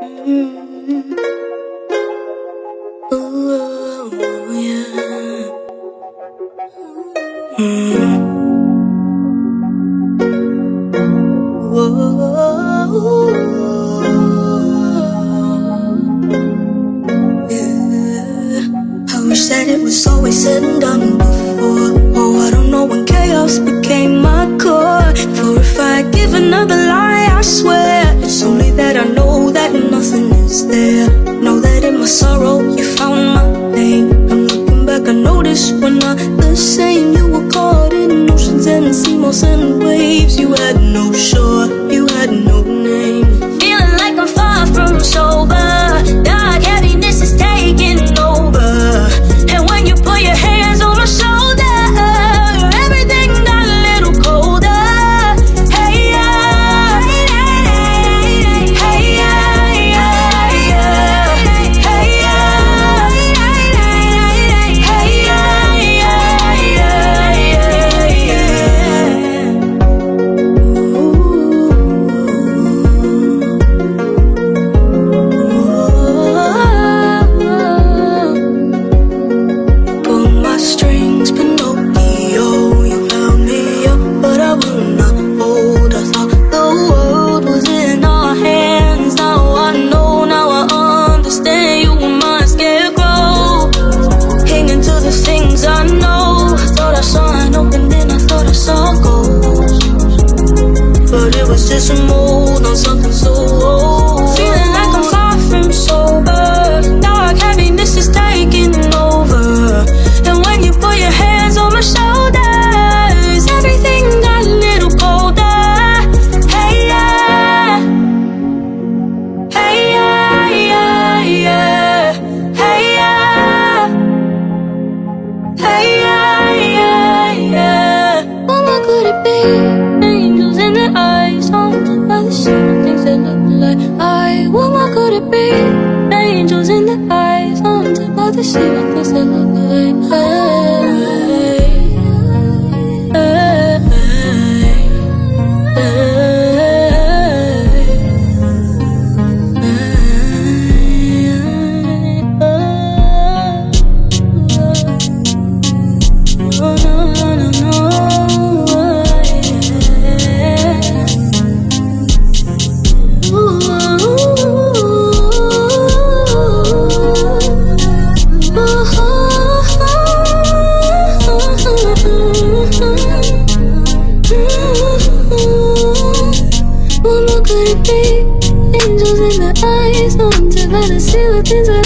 Ooh, yeah. Yeah. I wish that it was always said and done before. Oh, I don't know when chaos became my core. For if I give another lie, I swear it's only that I know that nothing is there. Know that in my sorrow you found my pain. I'm looking back, I noticed we're not the same. You were caught in oceans and seas and waves. You had no shore, you had no name. Feeling like I'm far from sober. Dark heaviness is taking over. And when you put your hands on my shoulder, everything got a little colder. Hey, yeah. Hey, yeah, yeah, yeah. Hey, yeah. Hey, yeah, yeah, yeah, yeah. Pull my strings, Pinocchio. You held me up, but I will not hold. I thought the world was in our hands. Now I know, now I understand. You were my scarecrow, hanging to the things I know. I thought I saw an opening, I thought I saw ghosts, but it was just a mold on something so old. Feeling like I'm far from sober. Dark heaviness is taking over. And when you put your hands on my shoulders, everything got a little colder. Hey, yeah. Hey, yeah, yeah, yeah. Hey, yeah. Hey, yeah, yeah, yeah. What more could it be? Angels in their eyes, haunted by the same things that look like I. What more could it be? Angels in their eyes, haunted by the same things that look like I. No, no, no, no, What more could it be? Angels in the eyes, haunted by the silly things